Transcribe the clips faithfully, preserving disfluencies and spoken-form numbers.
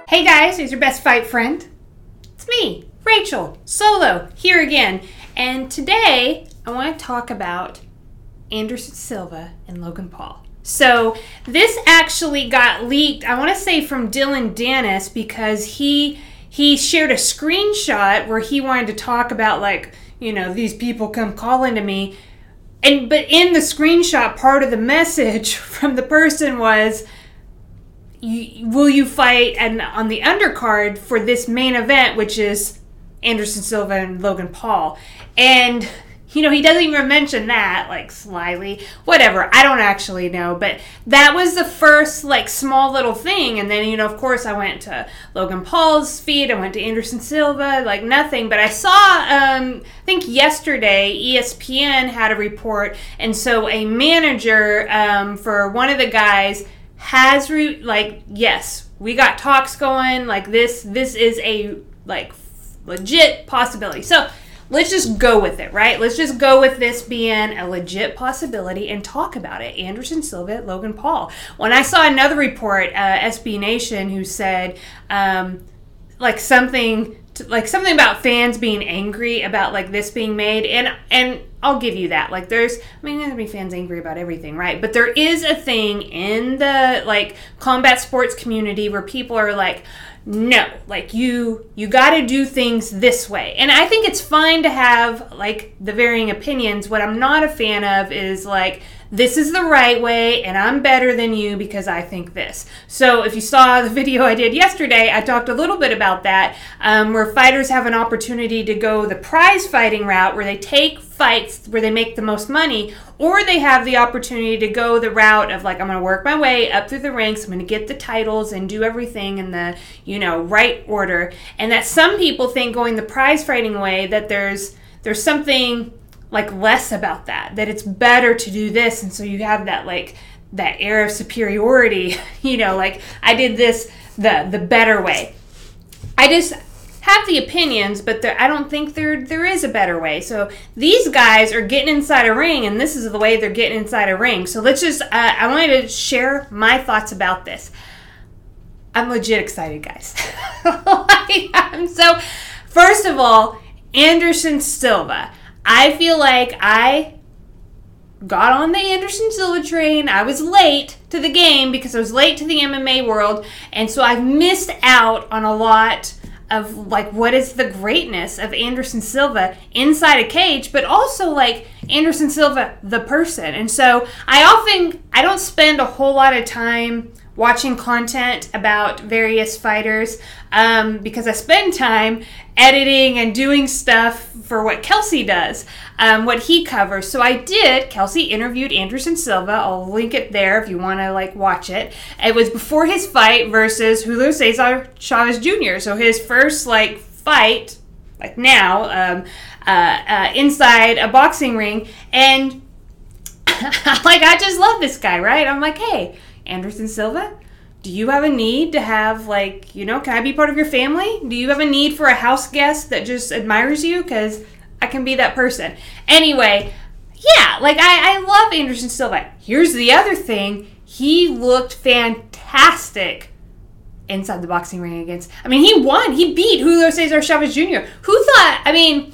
Hey guys, it's your best fight friend. It's me, Rachel, solo, here again. And today, I want to talk about Anderson Silva and Logan Paul. So, this actually got leaked, I want to say from Dylan Dennis, because he he shared a screenshot where he wanted to talk about, like, you know, these people come calling to me. And but in the screenshot, part of the message from the person was, You, will you fight and on the undercard for this main event, which is Anderson Silva and Logan Paul? And, you know, he doesn't even mention that, like, slyly. Whatever, I don't actually know. But that was the first, like, small little thing. And then, you know, of course, I went to Logan Paul's feed. I went to Anderson Silva, like, nothing. But I saw, um, I think yesterday, E S P N had a report. And so a manager um, for one of the guys has re- like yes, we got talks going, like this this is a like legit possibility. So let's just go with it, right? Let's just go with this being a legit possibility and talk about it. Anderson Silva, Logan Paul. When I saw another report, uh, S B Nation, who said um, like something to, like something about fans being angry about like this being made, and and I'll give you that. Like, there's, I mean, there's gonna be fans angry about everything, right? But there is a thing in the, like, combat sports community where people are like, no, like, you, you gotta do things this way. And I think it's fine to have, like, the varying opinions. What I'm not a fan of is, like, this is the right way, and I'm better than you because I think this. So if you saw the video I did yesterday, I talked a little bit about that, um, where fighters have an opportunity to go the prize fighting route, where they take fights where they make the most money, or they have the opportunity to go the route of, like, I'm going to work my way up through the ranks, I'm going to get the titles and do everything in the, you know, right order. And that some people think going the prize fighting way, that there's there's something like less about that, that it's better to do this, and so you have that, like, that air of superiority, you know, like, I did this the the better way. I just have the opinions, but there, I don't think there there is a better way. So these guys are getting inside a ring, and this is the way they're getting inside a ring. So let's just, uh, I wanted to share my thoughts about this. I'm legit excited, guys. I'm so, first of all, Anderson Silva. I feel like I got on the Anderson Silva train. I was late to the game because I was late to the M M A world. And so I've missed out on a lot of, like, what is the greatness of Anderson Silva inside a cage, but also, like, Anderson Silva, the person. And so I often, I don't spend a whole lot of time watching content about various fighters um, because I spend time editing and doing stuff for what Kelsey does, um, what he covers. So I did, Kelsey interviewed Anderson Silva. I'll link it there if you want to, like, watch it. It was before his fight versus Julio Cesar Chavez Junior So his first, like, fight, like now, um, uh, uh, inside a boxing ring. And, like, I just love this guy, right? I'm like, hey, Anderson Silva, do you have a need to have, like, you know, can I be part of your family? Do you have a need for a house guest that just admires you? Because I can be that person. Anyway, yeah, like, I, I love Anderson Silva. Here's the other thing. He looked fantastic inside the boxing ring against, I mean, he won. He beat Julio Cesar Chavez Junior Who thought, I mean,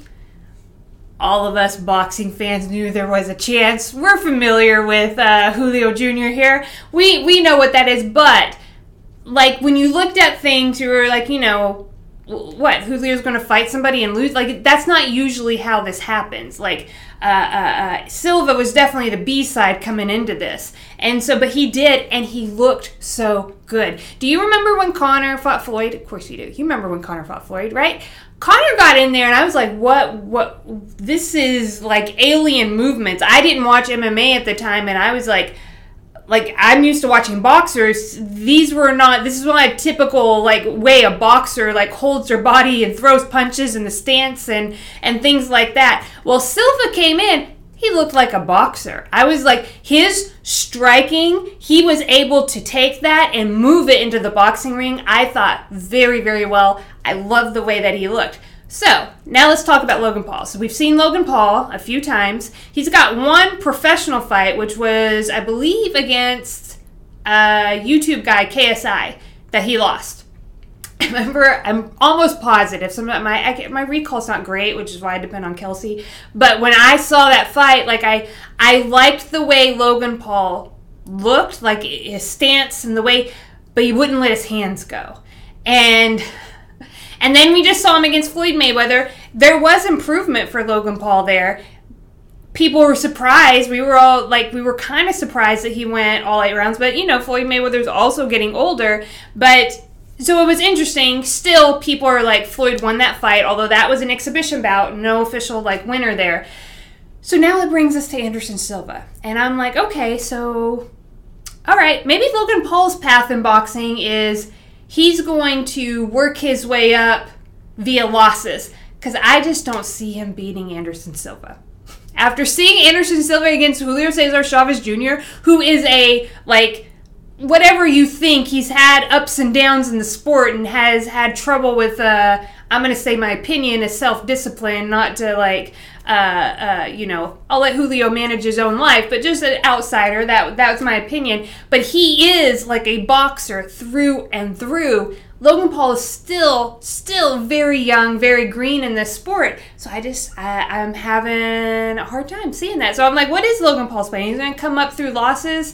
all of us boxing fans knew there was a chance. We're familiar with uh, Julio Junior here. We we know what that is, but, like, when you looked at things, you were like, you know, what, Julio's going to fight somebody and lose? Like, that's not usually how this happens. Like, uh, uh, uh, Silva was definitely the B-side coming into this. And so, but he did, and he looked so good. Do you remember when Conor fought Floyd? Of course you do. You remember when Conor fought Floyd, right? Conor got in there, and I was like, what, what, this is like alien movements. I didn't watch M M A at the time, and I was like, like, I'm used to watching boxers. These were not, this is not a typical, like, way a boxer, like, holds their body and throws punches in the stance and, and things like that. Well, Silva came in, he looked like a boxer. I was like, his striking, he was able to take that and move it into the boxing ring. I thought very, very well. I love the way that he looked. So, now let's talk about Logan Paul. So, we've seen Logan Paul a few times. He's got one professional fight, which was, I believe, against a YouTube guy, K S I, that he lost. I remember, I'm almost positive. Some of my I, my recall's not great, which is why I depend on Kelsey. But when I saw that fight, like I I liked the way Logan Paul looked, like his stance and the way, but he wouldn't let his hands go. And and then we just saw him against Floyd Mayweather. There was improvement for Logan Paul there. People were surprised. We were all like, we were kind of surprised that he went all eight rounds. But, you know, Floyd Mayweather's also getting older. But so it was interesting. Still, people are like, Floyd won that fight, although that was an exhibition bout. No official, like, winner there. So now it brings us to Anderson Silva. And I'm like, okay, so, all right, maybe Logan Paul's path in boxing is he's going to work his way up via losses. Because I just don't see him beating Anderson Silva. After seeing Anderson Silva against Julio Cesar Chavez Junior, who is a, like, whatever you think, he's had ups and downs in the sport and has had trouble with, uh, I'm going to say my opinion is self-discipline, not to, like, uh, uh, you know, I'll let Julio manage his own life, but just an outsider, that that was my opinion. But he is, like, a boxer through and through. Logan Paul is still, still very young, very green in this sport. So I just, I, I'm having a hard time seeing that. So I'm like, what is Logan Paul's plan? He's going to come up through losses,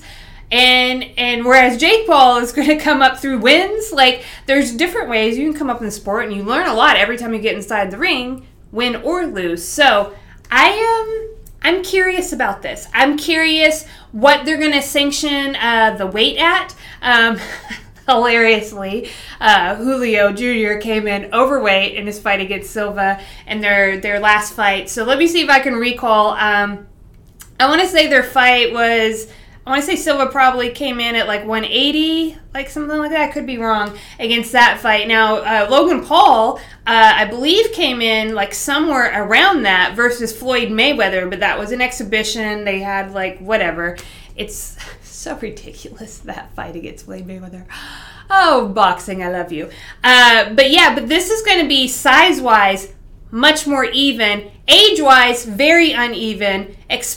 and and whereas Jake Paul is going to come up through wins. Like, there's different ways you can come up in the sport, and you learn a lot every time you get inside the ring, win or lose. So I am, I'm curious about this. I'm curious what they're going to sanction uh, the weight at. Um Hilariously, uh, Julio Junior came in overweight in his fight against Silva in their, their last fight. So let me see if I can recall. Um, I want to say their fight was, I want to say Silva probably came in at like one eighty, like something like that. I could be wrong against that fight. Now, uh, Logan Paul, uh, I believe, came in like somewhere around that versus Floyd Mayweather, but that was an exhibition. They had like whatever. It's so ridiculous, that fight against Floyd Mayweather. Oh, boxing, I love you. Uh, but yeah, but this is going to be size-wise much more even. Age-wise, very uneven.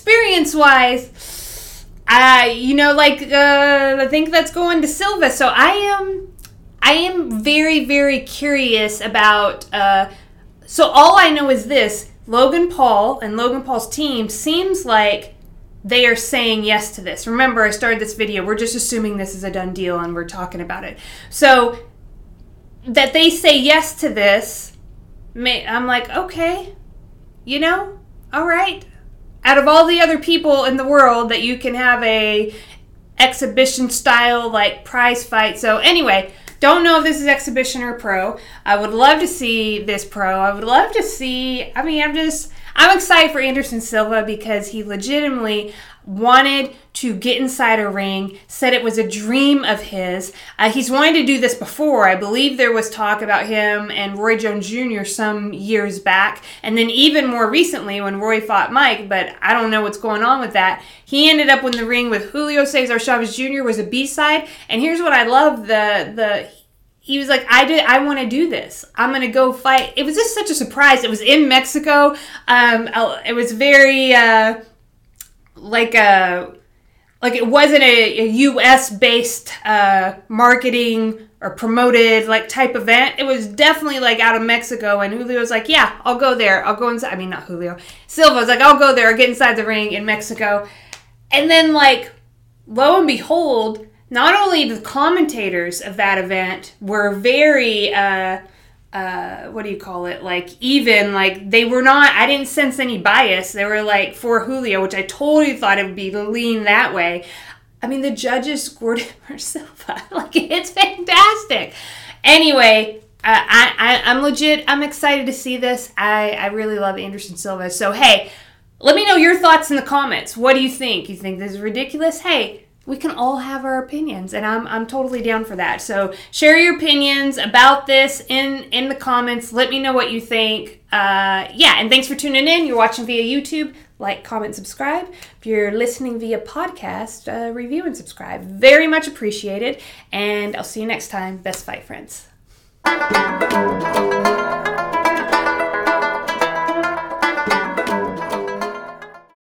Experience-wise, uh, you know, like, uh, I think that's going to Silva. So I am, I am very, very curious about, uh, so all I know is this. Logan Paul and Logan Paul's team seems like they are saying yes to this. Remember, I started this video. We're just assuming this is a done deal and we're talking about it. So that they say yes to this, I'm like, okay, you know, all right. Out of all the other people in the world that you can have a exhibition style, like, prize fight. So anyway, don't know if this is exhibition or pro. I would love to see this pro. I would love to see, I mean, I'm just, I'm excited for Anderson Silva because he legitimately wanted to get inside a ring, said it was a dream of his. Uh, he's wanted to do this before. I believe there was talk about him and Roy Jones Junior some years back, and then even more recently when Roy fought Mike, but I don't know what's going on with that. He ended up in the ring with Julio Cesar Chavez Junior was a B-side, and here's what I love, the the he was like, I did. I want to do this. I'm going to go fight. It was just such a surprise. It was in Mexico. Um, it was very, uh, like a, like it wasn't a, a U S-based uh, marketing or promoted, like, type event. It was definitely, like, out of Mexico. And Julio was like, yeah, I'll go there. I'll go inside. I mean, not Julio. Silva was like, I'll go there. I'll get inside the ring in Mexico. And then, like, lo and behold, not only the commentators of that event were very, uh, uh, what do you call it, like, even, like, they were not, I didn't sense any bias. They were, like, for Julio, which I totally thought it would be lean that way. I mean, the judges scored it for Silva. Like, it's fantastic. Anyway, uh, I, I, I'm legit, I'm excited to see this. I, I really love Anderson Silva. So, hey, let me know your thoughts in the comments. What do you think? You think this is ridiculous? Hey, we can all have our opinions, and I'm I'm totally down for that. So share your opinions about this in, in the comments. Let me know what you think. Uh, yeah, and thanks for tuning in. You're watching via YouTube. Like, comment, subscribe. If you're listening via podcast, uh, review and subscribe. Very much appreciated, and I'll see you next time. Best fight, friends.